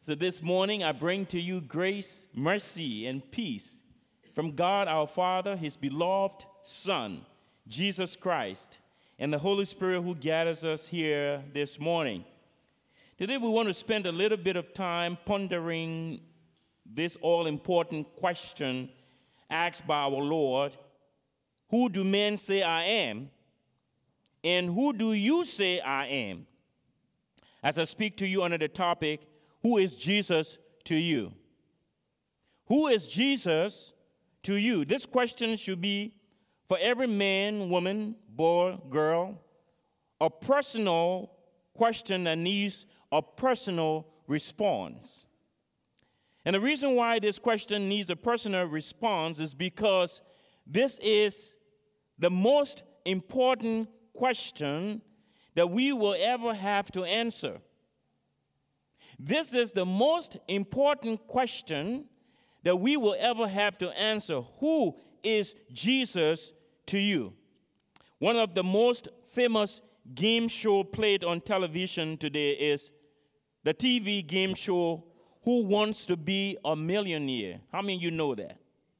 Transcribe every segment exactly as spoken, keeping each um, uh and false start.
So this morning I bring to you grace, mercy, and peace from God our Father, his beloved Son, Jesus Christ, and the Holy Spirit who gathers us here this morning. Today we want to spend a little bit of time pondering this all-important question asked by our Lord: who do men say I am? And who do you say I am? As I speak to you under the topic, who is Jesus to you? Who is Jesus to you? This question should be for every man, woman, boy, girl, a personal question that needs a personal response. And the reason why this question needs a personal response is because this is the most important question that we will ever have to answer. This is the most important question that we will ever have to answer. Who is Jesus to you? One of the most famous game show played on television today is the T V game show Who Wants to Be a Millionaire? How many of you know that?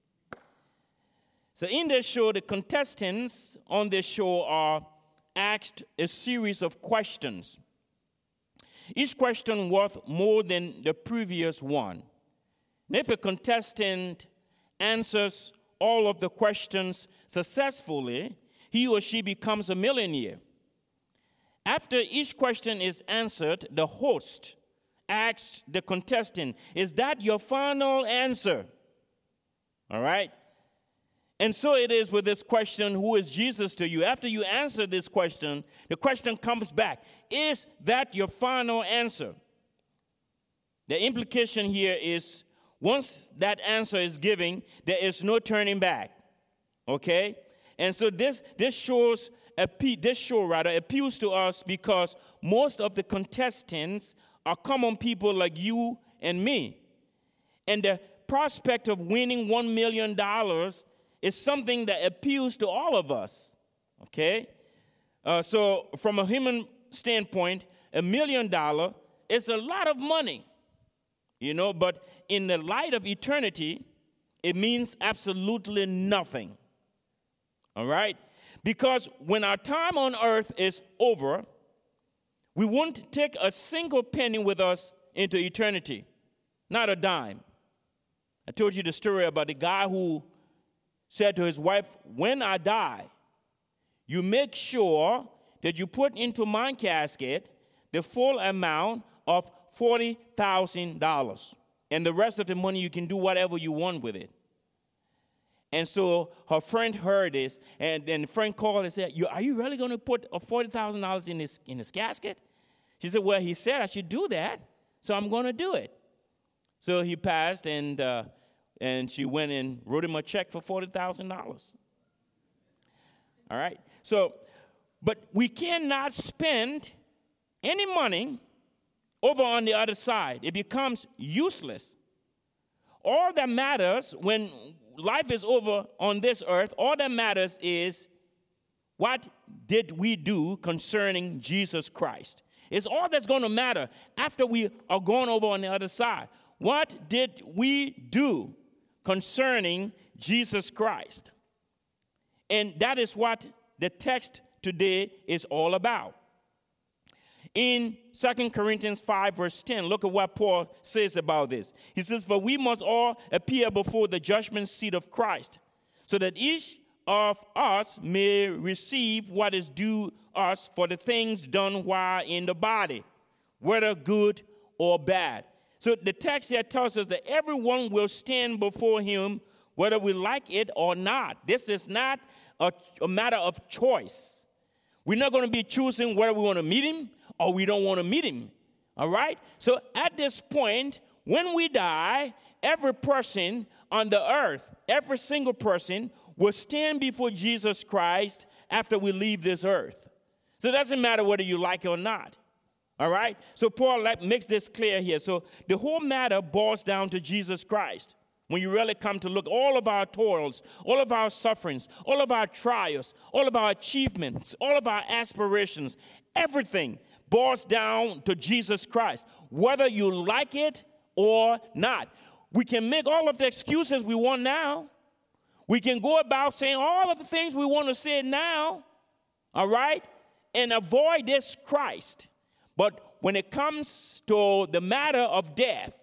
So in this show, the contestants on this show are asked a series of questions. Each question worth more than the previous one. And if a contestant answers all of the questions successfully, he or she becomes a millionaire. After each question is answered, the host asks the contestant, "Is that your final answer?" All right? And so it is with this question, who is Jesus to you? After you answer this question, the question comes back, is that your final answer? The implication here is once that answer is given, there is no turning back. Okay? And so this this shows this show rather appeals to us because most of the contestants are common people like you and me. And the prospect of winning one million dollars is something that appeals to all of us, okay? Uh, so from a human standpoint, a million dollars is a lot of money, you know, but in the light of eternity, it means absolutely nothing, all right? Because when our time on earth is over, we won't take a single penny with us into eternity, not a dime. I told you the story about the guy who said to his wife, "When I die, you make sure that you put into my casket the full amount of forty thousand dollars. And the rest of the money, you can do whatever you want with it." And so her friend heard this, and then the friend called and said, you, "Are you really going to put forty thousand dollars in his, in his casket?" She said, "Well, he said I should do that, so I'm going to do it." So he passed, and uh, And she went and wrote him a check for forty thousand dollars. All right? So, but we cannot spend any money over on the other side. It becomes useless. All that matters when life is over on this earth, all that matters is what did we do concerning Jesus Christ. It's all that's going to matter after we are gone over on the other side. What did we do concerning Jesus Christ? And that is what the text today is all about. In Second Corinthians five, verse ten, look at what Paul says about this. He says, "For we must all appear before the judgment seat of Christ, so that each of us may receive what is due us for the things done while in the body, whether good or bad." So the text here tells us that everyone will stand before him, whether we like it or not. This is not a, a matter of choice. We're not going to be choosing whether we want to meet him or we don't want to meet him. All right? So at this point, when we die, every person on the earth, every single person will stand before Jesus Christ after we leave this earth. So it doesn't matter whether you like it or not. All right? So Paul makes this clear here. So the whole matter boils down to Jesus Christ. When you really come to look, all of our toils, all of our sufferings, all of our trials, all of our achievements, all of our aspirations, everything boils down to Jesus Christ. Whether you like it or not. We can make all of the excuses we want now. We can go about saying all of the things we want to say now, all right, and avoid this Christ. But when it comes to the matter of death,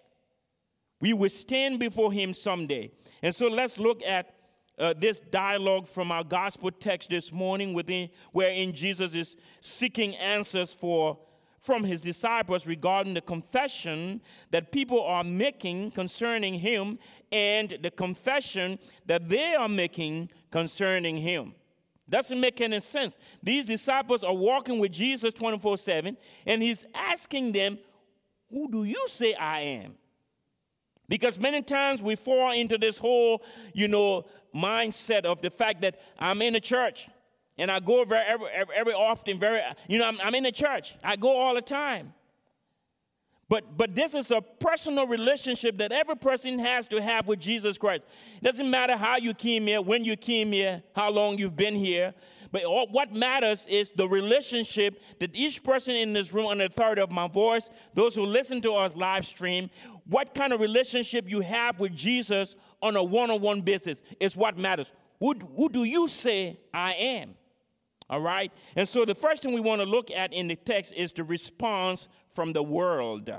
we will stand before him someday. And so let's look at uh, this dialogue from our gospel text this morning, within, wherein Jesus is seeking answers for from his disciples regarding the confession that people are making concerning him and the confession that they are making concerning him. Doesn't make any sense. These disciples are walking with Jesus twenty-four seven, and he's asking them, who do you say I am? Because many times we fall into this whole, you know, mindset of the fact that I'm in the church. And I go very, every, every, every often, very, you know, I'm, I'm in the church. I go all the time. But, but this is a personal relationship that every person has to have with Jesus Christ. It doesn't matter how you came here, when you came here, how long you've been here. But all, what matters is the relationship that each person in this room, under the authority of my voice, those who listen to us live stream, what kind of relationship you have with Jesus on a one-on-one basis is what matters. Who, who do you say I am? All right? And so the first thing we want to look at in the text is the response from the world.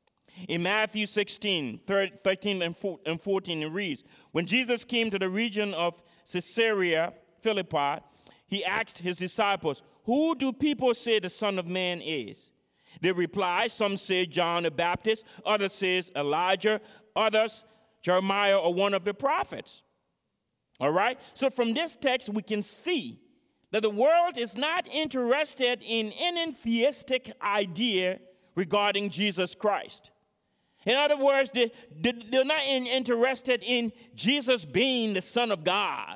In Matthew sixteen, thirteen and fourteen, it reads, when Jesus came to the region of Caesarea Philippi, he asked his disciples, who do people say the Son of Man is? They replied, some say John the Baptist, others say Elijah, others Jeremiah or one of the prophets. All right? So from this text, we can see that the world is not interested in any theistic idea regarding Jesus Christ. In other words, they, they, they're not in, interested in Jesus being the Son of God.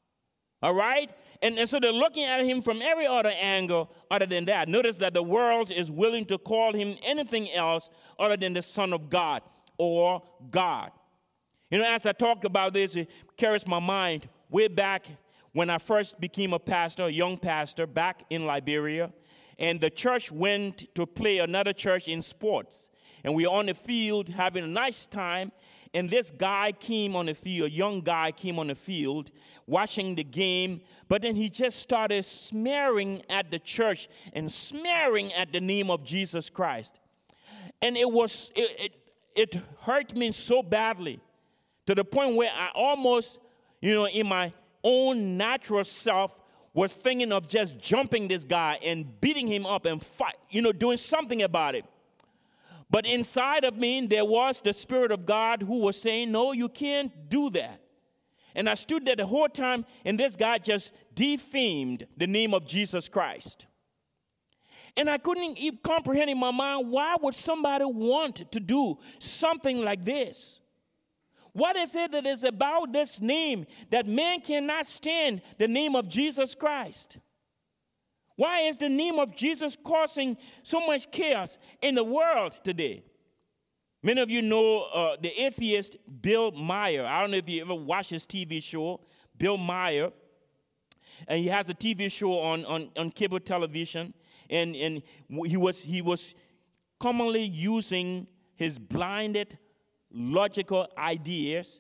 All right? And, and so they're looking at him from every other angle other than that. Notice that the world is willing to call him anything else other than the Son of God or God. You know, as I talked about this, it carries my mind way back when I first became a pastor, a young pastor, back in Liberia, and the church went to play another church in sports. And we were on the field having a nice time, and this guy came on the field, a young guy came on the field, watching the game, but then he just started smearing at the church and smearing at the name of Jesus Christ. And it was, it, it, it hurt me so badly, to the point where I almost, you know, in my own natural self was thinking of just jumping this guy and beating him up and fight, you know, doing something about it. But inside of me, there was the Spirit of God who was saying, no, you can't do that. And I stood there the whole time, and this guy just defamed the name of Jesus Christ. And I couldn't even comprehend in my mind, why would somebody want to do something like this? What is it that is about this name that man cannot stand the name of Jesus Christ? Why is the name of Jesus causing so much chaos in the world today? Many of you know uh, the atheist Bill Maher. I don't know if you ever watched his T V show, Bill Maher. And he has a T V show on, on, on cable television. And, and he was he was commonly using his blinded logical ideas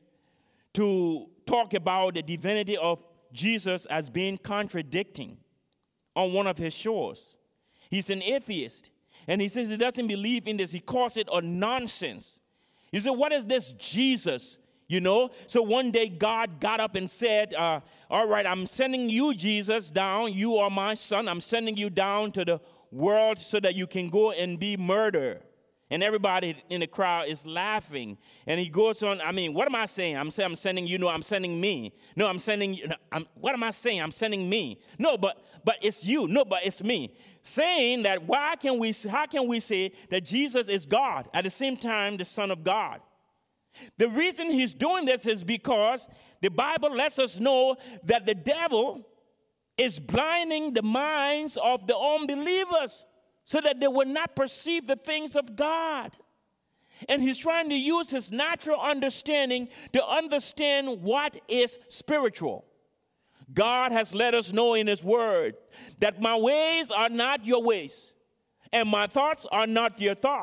to talk about the divinity of Jesus as being contradicting on one of his shows. He's an atheist, and he says he doesn't believe in this. He calls it a nonsense. He said, what is this Jesus, you know? So one day God got up and said, uh, all right, I'm sending you, Jesus, down. You are my son. I'm sending you down to the world so that you can go and be murdered. And everybody in the crowd is laughing. And he goes on, I mean, what am I saying? I'm saying I'm sending you. No, I'm sending me. No, I'm sending you. No, I'm, what am I saying? I'm sending me. No, but but it's you. No, but it's me. Saying that why can we, how can we say that Jesus is God, at the same time the Son of God? The reason he's doing this is because the Bible lets us know that the devil is blinding the minds of the unbelievers, so that they will not perceive the things of God. And he's trying to use his natural understanding to understand what is spiritual. God has let us know in his word that my ways are not your ways, and my thoughts are not your thoughts.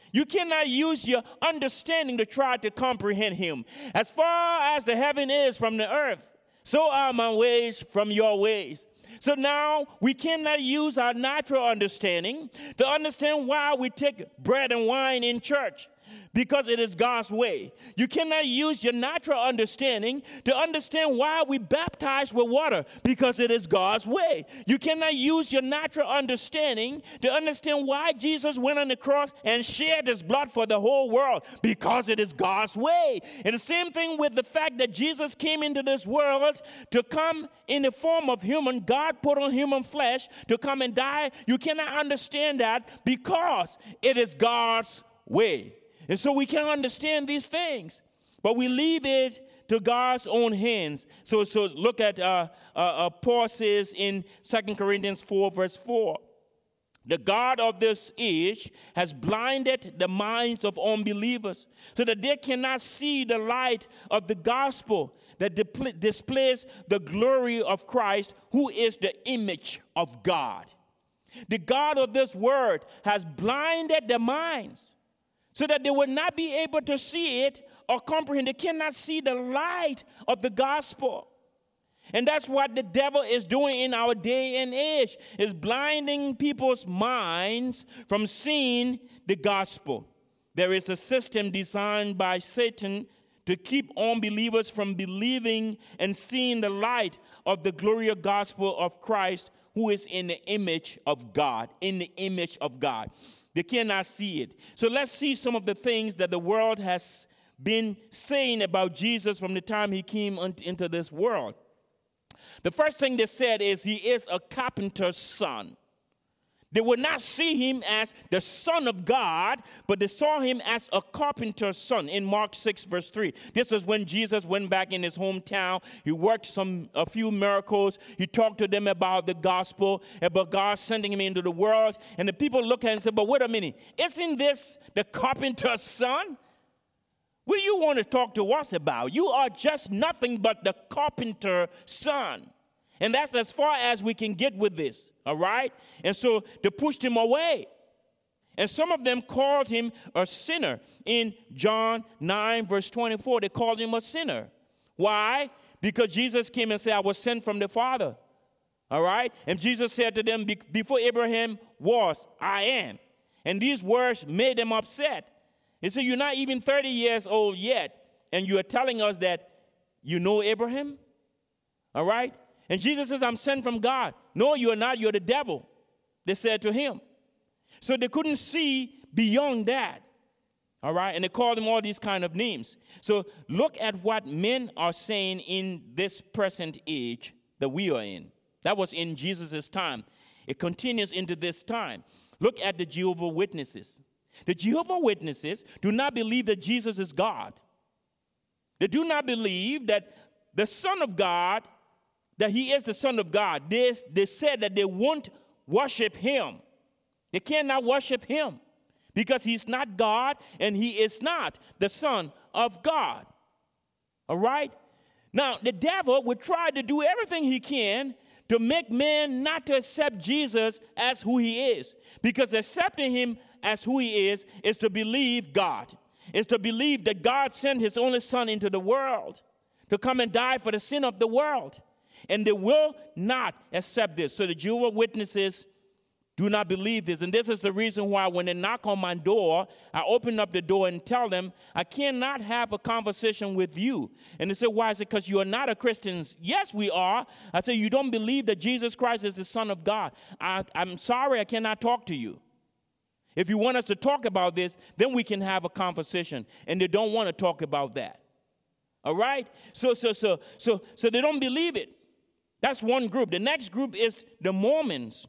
You cannot use your understanding to try to comprehend him. As far as the heaven is from the earth, so are my ways from your ways. So now we cannot use our natural understanding to understand why we take bread and wine in church, because it is God's way. You cannot use your natural understanding to understand why we baptize with water, because it is God's way. You cannot use your natural understanding to understand why Jesus went on the cross and shed his blood for the whole world, because it is God's way. And the same thing with the fact that Jesus came into this world to come in the form of human. God put on human flesh to come and die. You cannot understand that because it is God's way. And so we can understand these things, but we leave it to God's own hands. So, so look at uh, uh, uh, Paul says in Second Corinthians four, verse four, the God of this age has blinded the minds of unbelievers so that they cannot see the light of the gospel that di- displays the glory of Christ, who is the image of God. The God of this world has blinded their minds so that they will not be able to see it or comprehend. They cannot see the light of the gospel. And that's what the devil is doing in our day and age, is blinding people's minds from seeing the gospel. There is a system designed by Satan to keep unbelievers from believing and seeing the light of the glorious gospel of Christ, who is in the image of God, in the image of God. They cannot see it. So let's see some of the things that the world has been saying about Jesus from the time he came into this world. The first thing they said is he is a carpenter's son. They would not see him as the Son of God, but they saw him as a carpenter's son. In Mark six, verse three, this was when Jesus went back in his hometown. He worked some a few miracles. He talked to them about the gospel, about God sending him into the world. And the people look at him and say, but wait a minute, isn't this the carpenter's son? What do you want to talk to us about? You are just nothing but the carpenter's son. And that's as far as we can get with this, all right? And so they pushed him away. And some of them called him a sinner. In John nine, verse twenty-four, they called him a sinner. Why? Because Jesus came and said, I was sent from the Father, all right? And Jesus said to them, before Abraham was, I am. And these words made them upset. He said, you're not even thirty years old yet, and you are telling us that you know Abraham, all right? And Jesus says, I'm sent from God. No, you are not. You're the devil, they said to him. So they couldn't see beyond that. All right? And they called him all these kind of names. So look at what men are saying in this present age that we are in. That was in Jesus' time. It continues into this time. Look at the Jehovah's Witnesses. The Jehovah's Witnesses do not believe that Jesus is God. They do not believe that the Son of God, that he is the Son of God. They, they said that they won't worship him. They cannot worship him because he's not God and he is not the Son of God. All right? Now, the devil would try to do everything he can to make man not to accept Jesus as who he is, because accepting him as who he is is to believe God, is to believe that God sent his only Son into the world to come and die for the sin of the world. And they will not accept this. So the Jehovah's Witnesses do not believe this. And this is the reason why when they knock on my door, I open up the door and tell them, I cannot have a conversation with you. And they say, why? Is it because you are not a Christian? Yes, we are. I say, you don't believe that Jesus Christ is the Son of God. I, I'm sorry, I cannot talk to you. If you want us to talk about this, then we can have a conversation. And they don't want to talk about that. All right? So, so, so, so, so they don't believe it. That's one group. The next group is the Mormons.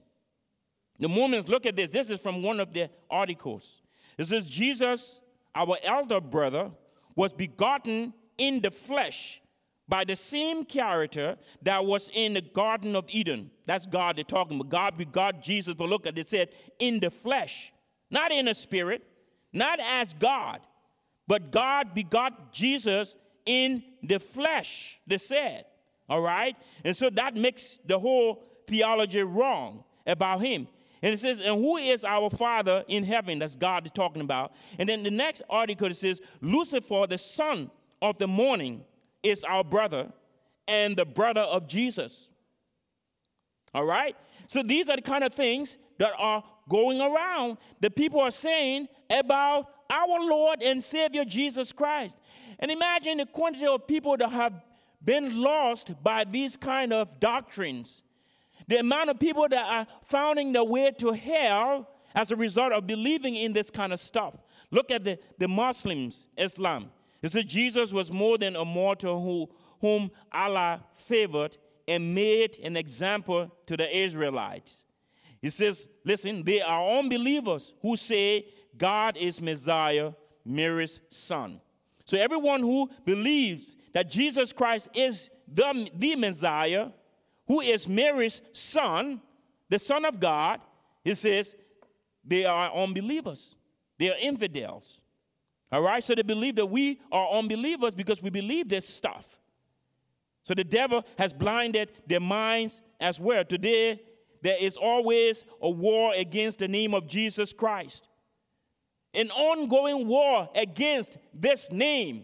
The Mormons, look at this. This is from one of their articles. It says, Jesus, our elder brother, was begotten in the flesh by the same character that was in the Garden of Eden. That's God they're talking about. God begot Jesus, but look at it, it said, in the flesh. Not in a spirit, not as God, but God begot Jesus in the flesh, they said. All right? And so that makes the whole theology wrong about him. And it says, and who is our Father in heaven? That's God is talking about. And then the next article, it says, Lucifer, the son of the morning, is our brother and the brother of Jesus. All right? So these are the kind of things that are going around that people are saying about our Lord and Savior Jesus Christ. And imagine the quantity of people that have been lost by these kind of doctrines. The amount of people that are finding their way to hell as a result of believing in this kind of stuff. Look at the, the Muslims, Islam. It says Jesus was more than a mortal who, whom Allah favored and made an example to the Israelites. He says, listen, they are unbelievers who say God is Messiah, Mary's son. So everyone who believes that Jesus Christ is the, the Messiah, who is Mary's son, the Son of God, it says they are unbelievers. They are infidels. All right? So they believe that we are unbelievers because we believe this stuff. So the devil has blinded their minds as well. Today, there is always a war against the name of Jesus Christ. An ongoing war against this name.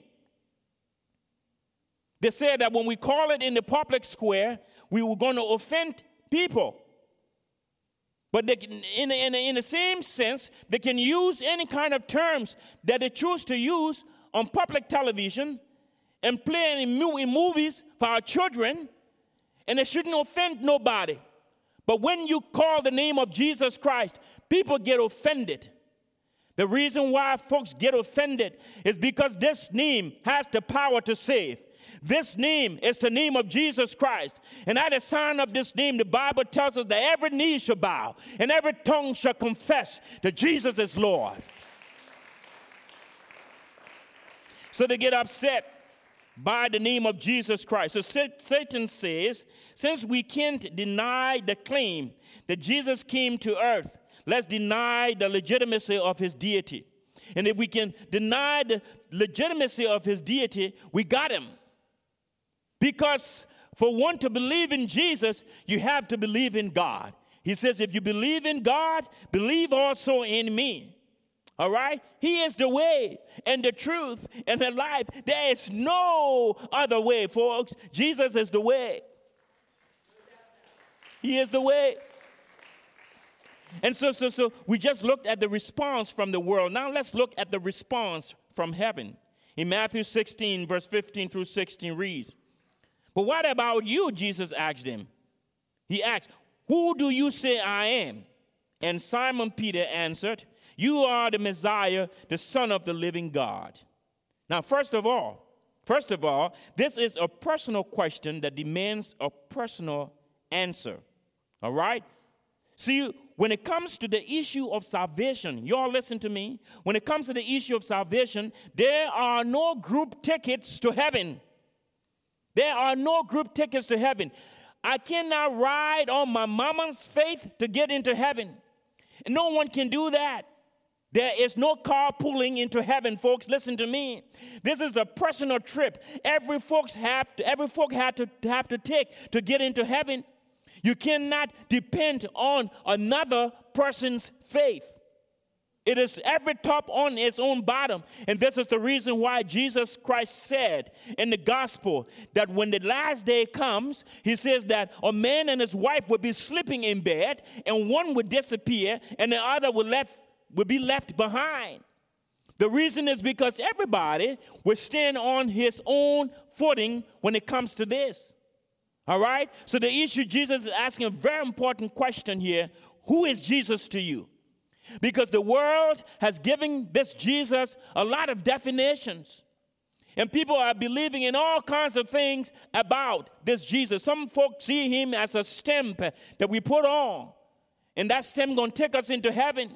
They said that when we call it in the public square, we were going to offend people. But they, in, in, in the same sense, they can use any kind of terms that they choose to use on public television and play in, in movies for our children, and they shouldn't offend nobody. But when you call the name of Jesus Christ, people get offended. The reason why folks get offended is because this name has the power to save. This name is the name of Jesus Christ. And at the sign of this name, the Bible tells us that every knee shall bow and every tongue shall confess that Jesus is Lord. So they get upset by the name of Jesus Christ. So Satan says, since we can't deny the claim that Jesus came to earth, let's deny the legitimacy of his deity. And if we can deny the legitimacy of his deity, we got him. Because for one to believe in Jesus, you have to believe in God. He says, if you believe in God, believe also in me. All right? He is the way and the truth and the life. There is no other way, folks. Jesus is the way. He is the way. And so, so, so we just looked at the response from the world. Now let's look at the response from heaven. In Matthew sixteen, verse fifteen through sixteen reads, but what about you, Jesus asked him. He asked, who do you say I am? And Simon Peter answered, you are the Messiah, the Son of the living God. Now, first of all, first of all, this is a personal question that demands a personal answer. All right? See, when it comes to the issue of salvation, you all listen to me. When it comes to the issue of salvation, there are no group tickets to heaven. There are no group tickets to heaven. I cannot ride on my mama's faith to get into heaven. No one can do that. There is no carpooling into heaven, folks. Listen to me. This is a personal trip. Every folks have to, every folk had to have to take to get into heaven. You cannot depend on another person's faith. It is every top on its own bottom. And this is the reason why Jesus Christ said in the gospel that when the last day comes, he says that a man and his wife would be sleeping in bed, and one would disappear, and the other would, left, would be left behind. The reason is because everybody will stand on his own footing when it comes to this. All right? So the issue, Jesus is asking a very important question here. Who is Jesus to you? Because the world has given this Jesus a lot of definitions. And people are believing in all kinds of things about this Jesus. Some folks see him as a stamp that we put on. And that stamp going to take us into heaven.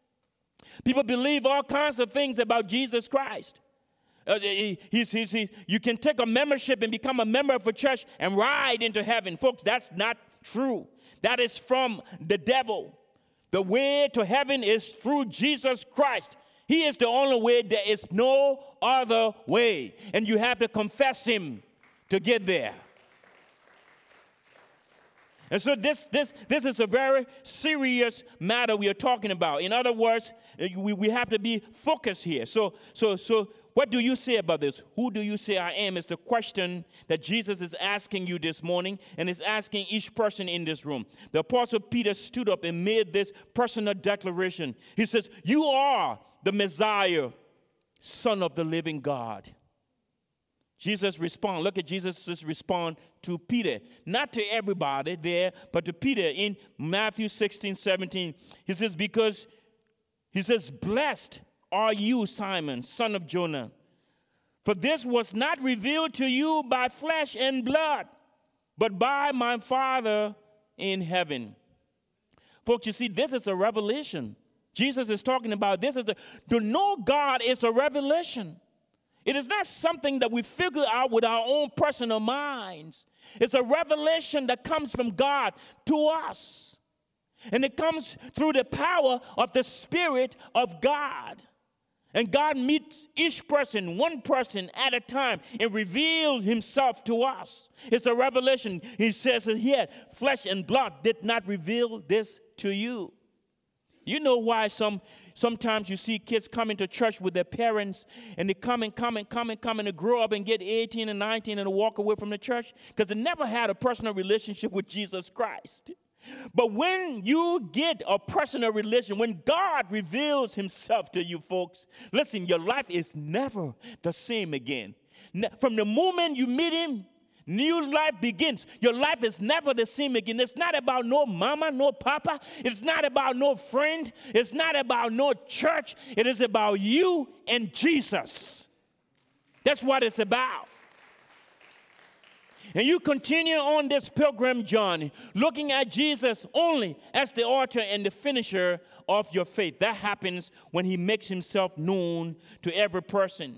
People believe all kinds of things about Jesus Christ. Uh, he, he's, he's, he's, you can take a membership and become a member of a church and ride into heaven. Folks, that's not true. That is from the devil. The way to heaven is through Jesus Christ. He is the only way. There is no other way. And you have to confess him to get there. And so this, this, this is a very serious matter we are talking about. In other words, we, we have to be focused here. So, so, so what do you say about this? Who do you say I am is the question that Jesus is asking you this morning and is asking each person in this room. The Apostle Peter stood up and made this personal declaration. He says, you are the Messiah, Son of the living God. Jesus respond. Look at Jesus' response to Peter. Not to everybody there, but to Peter in Matthew sixteen, seventeen. He says, because, he says, blessed are you, Simon, son of Jonah. For this was not revealed to you by flesh and blood, but by my Father in heaven. Folks, you see, this is a revelation. Jesus is talking about this. Is a, to know God is a revelation. It is not something that we figure out with our own personal minds. It's a revelation that comes from God to us. And it comes through the power of the Spirit of God. And God meets each person, one person at a time, and reveals himself to us. It's a revelation. He says it here, flesh and blood did not reveal this to you. You know why some sometimes you see kids coming to church with their parents, and they come and come and come and come and they grow up and get eighteen and nineteen and walk away from the church because they never had a personal relationship with Jesus Christ. But when you get a personal relation, when God reveals himself to you, folks, listen, your life is never the same again. From the moment you meet him, new life begins. Your life is never the same again. It's not about no mama, no papa. It's not about no friend. It's not about no church. It is about you and Jesus. That's what it's about. And you continue on this pilgrim journey, looking at Jesus only as the author and the finisher of your faith. That happens when he makes himself known to every person.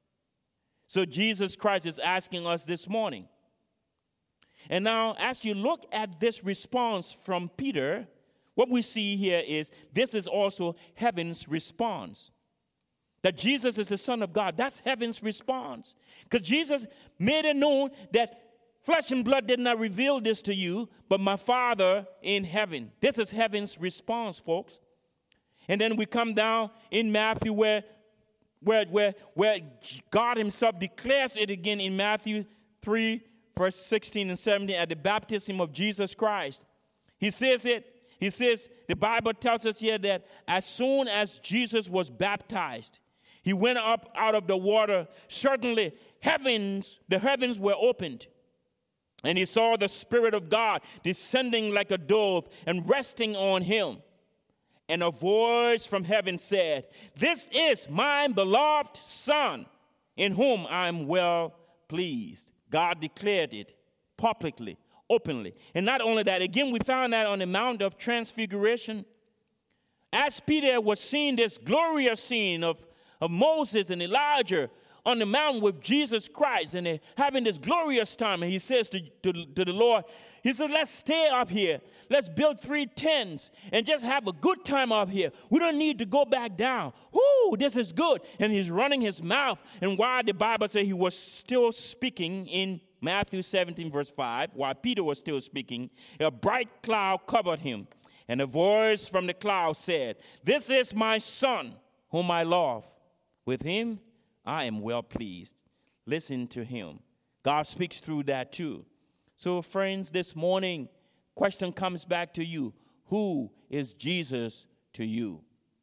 So Jesus Christ is asking us this morning. And now, as you look at this response from Peter, what we see here is this is also heaven's response. That Jesus is the Son of God. That's heaven's response. Because Jesus made it known that flesh and blood did not reveal this to you, but my Father in heaven. This is heaven's response, folks. And then we come down in Matthew where, where, where, where God himself declares it again in Matthew three, verse sixteen and seventeen, at the baptism of Jesus Christ. He says it, he says, the Bible tells us here that as soon as Jesus was baptized, he went up out of the water. Certainly, heavens, the heavens were opened. And he saw the Spirit of God descending like a dove and resting on him. And a voice from heaven said, "This is my beloved Son, in whom I am well pleased." God declared it publicly, openly. And not only that, again, we found that on the Mount of Transfiguration. As Peter was seeing this glorious scene of, of Moses and Elijah on the mountain with Jesus Christ, and they're having this glorious time, and he says to, to, to the Lord, he says, let's stay up here. Let's build three tents and just have a good time up here. We don't need to go back down. Whoo, this is good. And he's running his mouth. And while the Bible says he was still speaking in Matthew seventeen, verse five, while Peter was still speaking, a bright cloud covered him. And a voice from the cloud said, "This is my Son, whom I love. With him I am well pleased." Listen to him. God speaks through that too. So, friends, this morning, question comes back to you. Who is Jesus to you?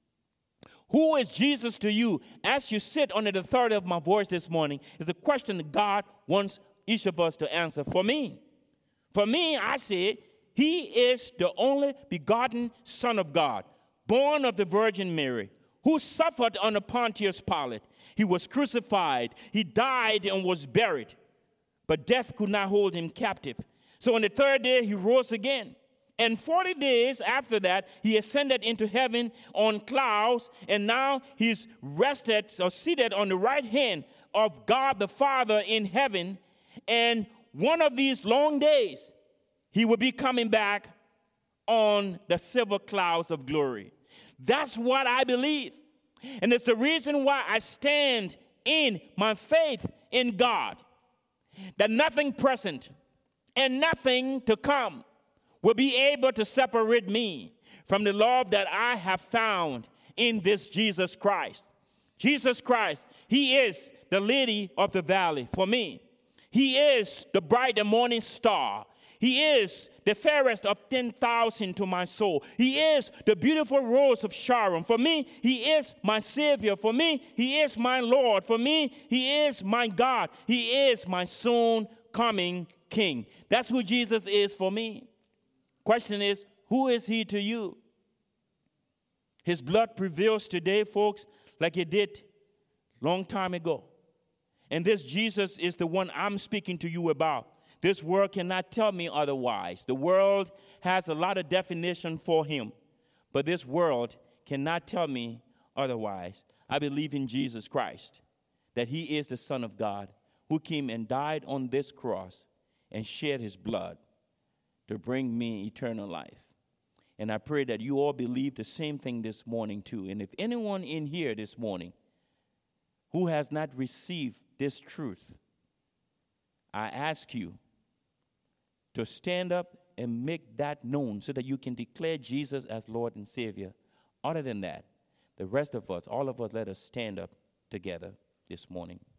Who is Jesus to you? As you sit under the authority of my voice this morning, is a question that God wants each of us to answer. For me, for me, I say, he is the only begotten Son of God, born of the Virgin Mary, who suffered under Pontius Pilate. He was crucified, he died and was buried, but death could not hold him captive. So on the third day, he rose again. And forty days after that, he ascended into heaven on clouds, and now he's rested or seated on the right hand of God the Father in heaven. And one of these long days, he will be coming back on the silver clouds of glory. That's what I believe. And it's the reason why I stand in my faith in God, that nothing present and nothing to come will be able to separate me from the love that I have found in this Jesus Christ. Jesus Christ, he is the lily of the valley for me. He is the bright and morning star. He is the fairest of ten thousand to my soul. He is the beautiful rose of Sharon. For me, he is my Savior. For me, he is my Lord. For me, he is my God. He is my soon coming King. That's who Jesus is for me. Question is, who is he to you? His blood prevails today, folks, like it did long time ago. And this Jesus is the one I'm speaking to you about. This world cannot tell me otherwise. The world has a lot of definition for him, but this world cannot tell me otherwise. I believe in Jesus Christ, that he is the Son of God who came and died on this cross and shed his blood to bring me eternal life. And I pray that you all believe the same thing this morning too. And if anyone in here this morning who has not received this truth, I ask you to stand up and make that known so that you can declare Jesus as Lord and Savior. Other than that, the rest of us, all of us, let us stand up together this morning.